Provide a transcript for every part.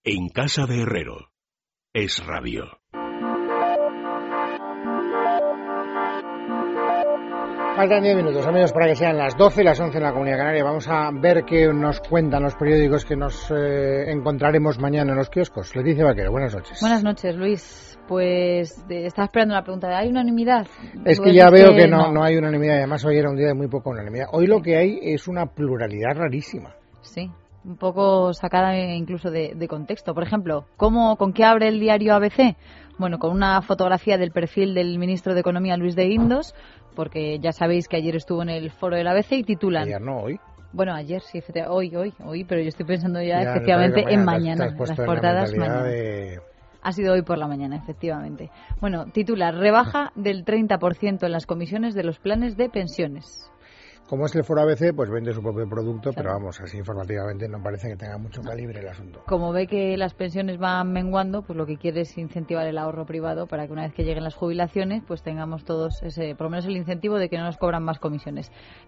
En casa de Herrero. Es Radio. Faltan 10 minutos, amigos, para que sean las 12 y las 11 en la Comunidad Canaria. Vamos a ver qué nos cuentan los periódicos que nos encontraremos mañana en los kioscos. Leticia Vaquero, buenas noches. Buenas noches, Luis. Pues estaba esperando la pregunta de ¿hay unanimidad? Es que ya veo que no hay unanimidad. Además, hoy era un día de muy poca unanimidad. Hoy lo que hay es una pluralidad rarísima. Sí, un poco sacada incluso de contexto. Por ejemplo, ¿con qué abre el diario ABC? Bueno, con una fotografía del perfil del ministro de Economía, Luis de Guindos, porque ya sabéis que ayer estuvo en el foro del ABC y titulan... Ayer no, hoy. Bueno, ayer sí, hoy, pero yo estoy pensando ya efectivamente en mañana. Las portadas mañana. Ha sido hoy por la mañana, efectivamente. Bueno, titula, rebaja del 30% en las comisiones de los planes de pensiones. Como es el foro ABC, pues vende su propio producto, claro. Pero vamos, así informativamente no parece que tenga mucho calibre el asunto. Como ve que las pensiones van menguando, pues lo que quiere es incentivar el ahorro privado para que una vez que lleguen las jubilaciones, pues tengamos todos por lo menos el incentivo de que no nos cobran más comisiones.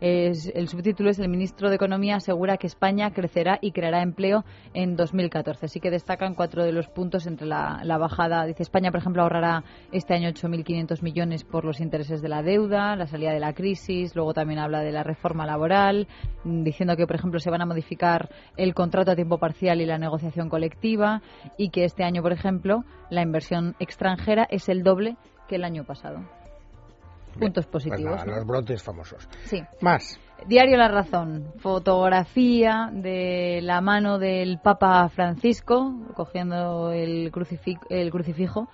El subtítulo es: el ministro de Economía asegura que España crecerá y creará empleo en 2014. Así que destacan 4 de los puntos entre la bajada. Dice, España, por ejemplo, ahorrará este año 8.500 millones por los intereses de la deuda, la salida de la crisis. Luego también habla de la reforma laboral, diciendo que, por ejemplo, se van a modificar el contrato a tiempo parcial y la negociación colectiva, y que este año, por ejemplo, la inversión extranjera es el doble que el año pasado. Puntos positivos. Pues nada, los brotes famosos. Sí. Más. Diario La Razón. Fotografía de la mano del Papa Francisco, cogiendo el crucifijo.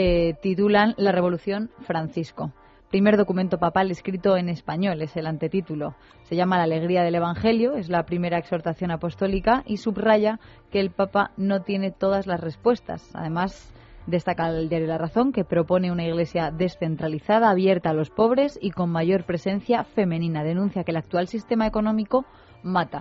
Titulan La Revolución Francisco. Primer documento papal escrito en español, es el antetítulo. Se llama La alegría del Evangelio, es la primera exhortación apostólica y subraya que el Papa no tiene todas las respuestas. Además, destaca el diario La Razón que propone una iglesia descentralizada, abierta a los pobres y con mayor presencia femenina. Denuncia que el actual sistema económico mata.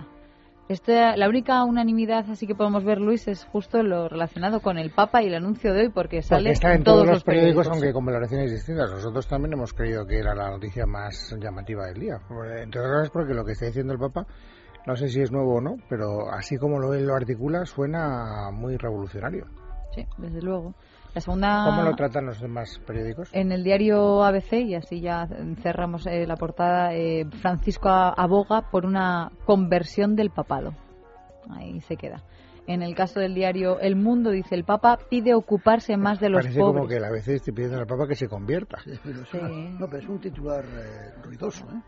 La única unanimidad así que podemos ver, Luis, es justo lo relacionado con el Papa y el anuncio de hoy, porque sale está en todos los periódicos, aunque con valoraciones distintas. Nosotros también hemos creído que era la noticia más llamativa del día. Entre otras cosas porque lo que está diciendo el Papa, no sé si es nuevo o no, pero así como lo articula, suena muy revolucionario. Sí, desde luego. La segunda... ¿Cómo lo tratan los demás periódicos? En el diario ABC, y así ya cerramos la portada, Francisco aboga por una conversión del papado. Ahí se queda. En el caso del diario El Mundo, dice, el Papa pide ocuparse más de los pobres. Parece como que el ABC esté pidiendo al Papa que se convierta. Sí, pero es un titular ruidoso, ¿eh?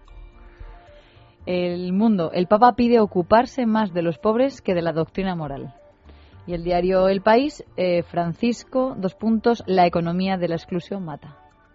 El Mundo, el Papa pide ocuparse más de los pobres que de la doctrina moral. Y el diario El País, Francisco, la economía de la exclusión mata.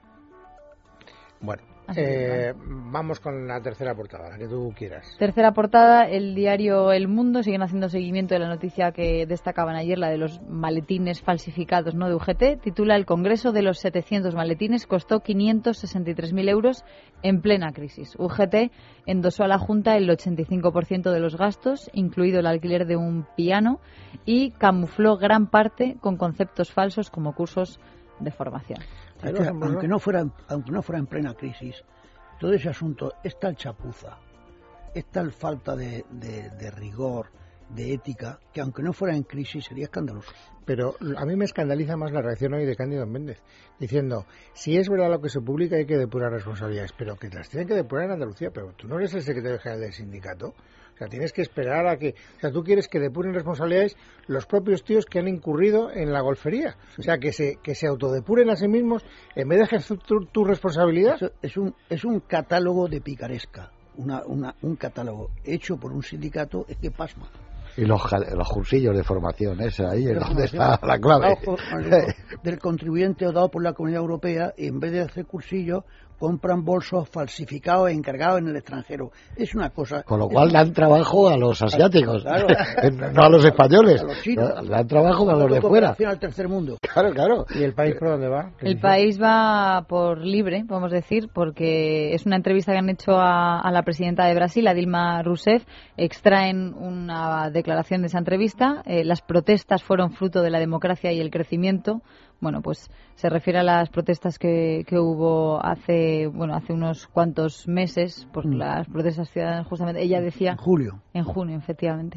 Bueno, vamos con la tercera portada, la que tú quieras. Tercera portada, el diario El Mundo, siguen haciendo seguimiento de la noticia que destacaban ayer, la de los maletines falsificados, ¿no?, de UGT. Titula: el Congreso de los 700 maletines costó 563.000 euros en plena crisis. UGT endosó a la Junta el 85% de los gastos, incluido el alquiler de un piano, y camufló gran parte con conceptos falsos como cursos de formación. Aunque no fuera en plena crisis, todo ese asunto es tal chapuza, es tal falta de rigor, de ética, que aunque no fuera en crisis sería escandaloso. Pero a mí me escandaliza más la reacción hoy de Cándido Méndez, diciendo, si es verdad lo que se publica hay que depurar responsabilidades, pero que las tienen que depurar en Andalucía. Pero tú no eres el secretario general del sindicato. O sea, tienes que esperar a que... O sea, tú quieres que depuren responsabilidades los propios tíos que han incurrido en la golfería. O sea, que se autodepuren a sí mismos en vez de ejercer tu responsabilidad. Eso es un catálogo de picaresca. Un catálogo hecho por un sindicato, es que pasma. Y los cursillos de formación, ahí es donde está la clave. Del contribuyente dado por la Comunidad Europea, y en vez de hacer cursillos, compran bolsos falsificados e encargados en el extranjero. Es una cosa... Con lo cual dan trabajo a los asiáticos, claro, no a los españoles. A los chinos. Dan trabajo a los de fuera. Al tercer mundo. Claro. ¿Y el país por dónde va? El país va por libre, podemos decir, porque es una entrevista que han hecho a la presidenta de Brasil, a Dilma Rousseff. Extraen una declaración de esa entrevista. Las protestas fueron fruto de la democracia y el crecimiento. Bueno, pues se refiere a las protestas que hubo hace unos cuantos meses, por las protestas ciudadanas, justamente. Ella decía... En julio. En junio, efectivamente.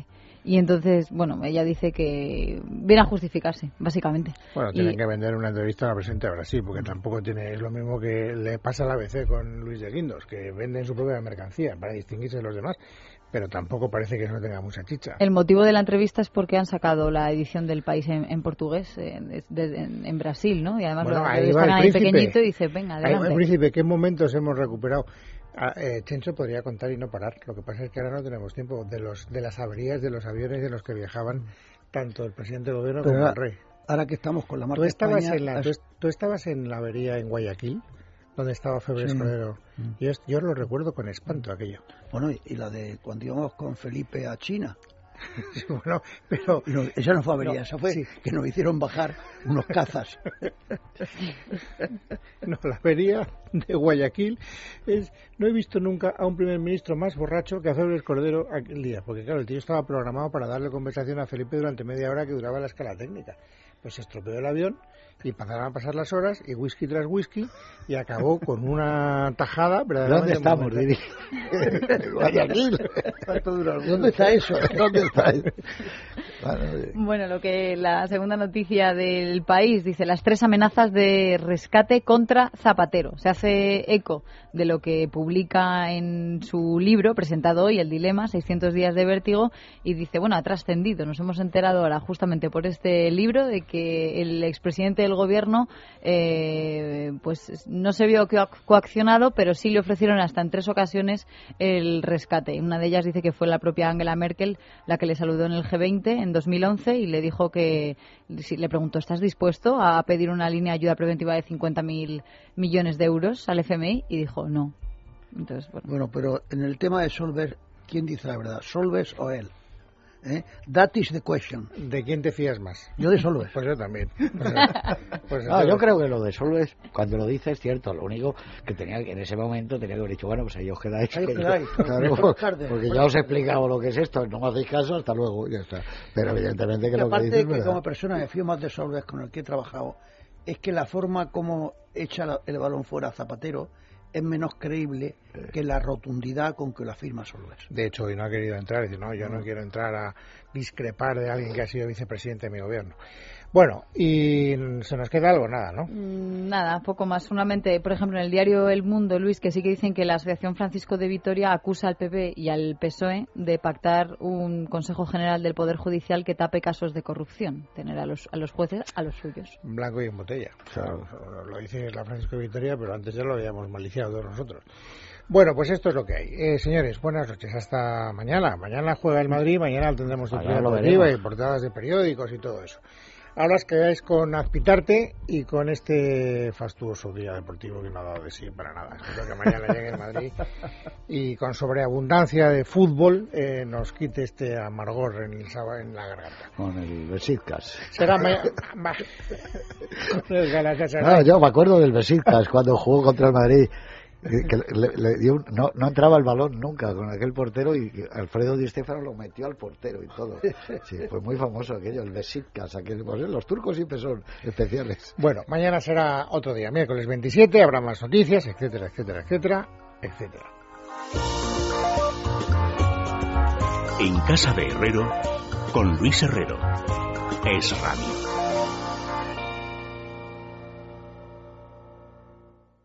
Y entonces, bueno, ella dice que viene a justificarse, básicamente. Bueno, tienen que vender una entrevista a la presidenta de Brasil, porque tampoco es lo mismo que le pasa a la ABC con Luis de Guindos, que venden su propia mercancía para distinguirse de los demás, pero tampoco parece que no tenga mucha chicha. El motivo de la entrevista es porque han sacado la edición del País en portugués en Brasil, ¿no? Y además bueno, lo están ahí pequeñito y dice, venga, adelante. Príncipe, ¿qué momentos hemos recuperado? Chencho podría contar y no parar. Lo que pasa es que ahora no tenemos tiempo de las averías de los aviones en los que viajaban tanto el presidente del gobierno como el rey. Ahora que estamos con la marca ¿Tú estabas en la avería en Guayaquil, donde estaba Febre Escudero? Yo lo recuerdo con espanto aquello. Bueno, y la de cuando íbamos con Felipe a China. Bueno, pero esa no fue avería, esa fue que nos hicieron bajar unos cazas. No, la avería de Guayaquil no he visto nunca a un primer ministro más borracho que a Febres Cordero aquel día, porque claro, el tío estaba programado para darle conversación a Felipe durante media hora que duraba la escala técnica. Pues se estropeó el avión y pasaron a pasar las horas y whisky tras whisky y acabó con una tajada verdaderamente. ¿Dónde estamos, Guayaquil. ¿Dónde está eso? ¿Dónde está eso? Bueno, la segunda noticia del País dice: las 3 amenazas de rescate contra Zapatero. Se hace eco de lo que publica en su libro presentado hoy, El dilema, 600 días de vértigo, y dice, bueno, ha trascendido, nos hemos enterado ahora justamente por este libro de que el expresidente del gobierno pues no se vio coaccionado, pero sí le ofrecieron hasta en 3 ocasiones el rescate. Una de ellas dice que fue la propia Angela Merkel la que le saludó en el G20 en 2011 y le dijo le preguntó, ¿estás dispuesto a pedir una línea de ayuda preventiva de 50.000 millones de euros al FMI? Y dijo no. Entonces, bueno, pero en el tema de Solbes, ¿quién dice la verdad? ¿Solbes o él? That is the question. ¿De quién te fías más? Yo de Solbes. Pues yo también. Yo creo que lo de Solbes, cuando lo dice, es cierto. Lo único que en ese momento tenía que haber dicho, bueno, pues ahí os quedáis. Claro, porque ya os he explicado lo que es esto, no me hacéis caso, hasta luego, ya está. Pero evidentemente que lo que dices es verdad. Como persona me fío más de Solbes, con el que he trabajado, es que la forma como echa el balón fuera a Zapatero es menos creíble que la rotundidad con que la firma Solbes. De hecho, hoy no ha querido entrar, dice, no, yo no quiero entrar a discrepar de alguien que ha sido vicepresidente de mi gobierno. Bueno, ¿y se nos queda algo? Nada, ¿no? Nada, poco más. Solamente, por ejemplo, en el diario El Mundo, Luis, que sí que dicen que la Asociación Francisco de Vitoria acusa al PP y al PSOE de pactar un Consejo General del Poder Judicial que tape casos de corrupción, tener a los jueces a los suyos. Blanco y en botella. Claro. Lo dice la Francisco de Vitoria, pero antes ya lo habíamos maliciado todos nosotros. Bueno, pues esto es lo que hay. Señores, buenas noches. Hasta mañana. Mañana juega el Madrid, mañana tendremos deportiva y portadas de periódicos y todo eso. Ahora os quedáis con Azpitarte y con este fastuoso día deportivo que no ha dado de sí para nada. Espero que mañana llegue el Madrid y con sobreabundancia de fútbol nos quite este amargor en la garganta. Con el Besiktas. Será mañana. Yo me acuerdo del Besiktas cuando jugó contra el Madrid. Que le dio no entraba el balón nunca con aquel portero y Alfredo Di Stéfano lo metió al portero y todo. Sí, fue muy famoso aquello, el Besiktas, los turcos siempre son especiales. Bueno, mañana será otro día, miércoles 27, habrá más noticias, etcétera, etcétera, etcétera, etcétera. En casa de Herrero, con Luis Herrero. Es Radio.